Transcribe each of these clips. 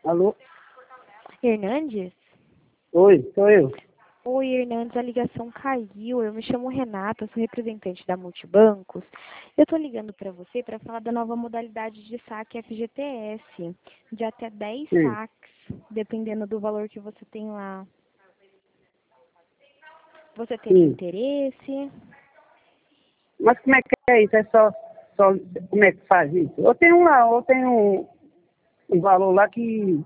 Alô? Hernandes? Oi, sou eu. Oi, Hernandes, a ligação caiu. Eu me chamo Renata, sou representante da Multibancos. Eu estou ligando para você para falar da nova modalidade de saque FGTS, de até 10 Sim. saques, dependendo do valor que você tem lá. Você teria Sim. interesse? Mas como é que é isso? Como é que faz isso? Eu tenho um valor lá que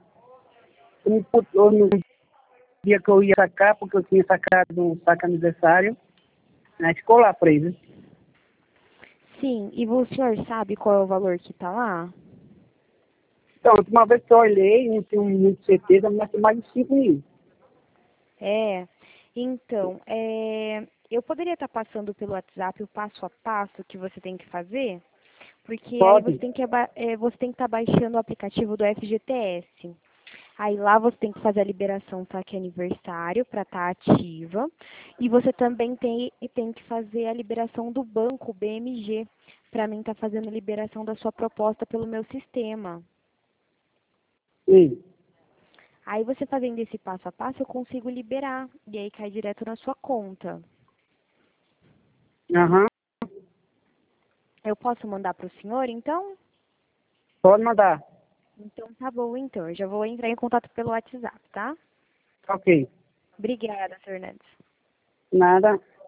no dia que eu ia sacar, porque eu tinha sacado um saque aniversário, na escola presa. Sim, e o senhor sabe qual é o valor que está lá? Então, a última vez que eu olhei, não tenho muita certeza, mas tem mais de 5 mil. Então, eu poderia estar passando pelo WhatsApp o passo a passo que você tem que fazer? Porque aí Pode? você tem que estar baixando o aplicativo do FGTS. Aí lá você tem que fazer a liberação saque aniversário para estar ativa. E você também tem que fazer a liberação do banco, BMG, para mim estar fazendo a liberação da sua proposta pelo meu sistema. Sim. Aí você fazendo esse passo a passo, eu consigo liberar. E aí cai direto na sua conta. Aham. Eu posso mandar para o senhor, então? Pode mandar. Então tá bom, então. Eu já vou entrar em contato pelo WhatsApp, tá? Ok. Obrigada, Fernandes. Nada.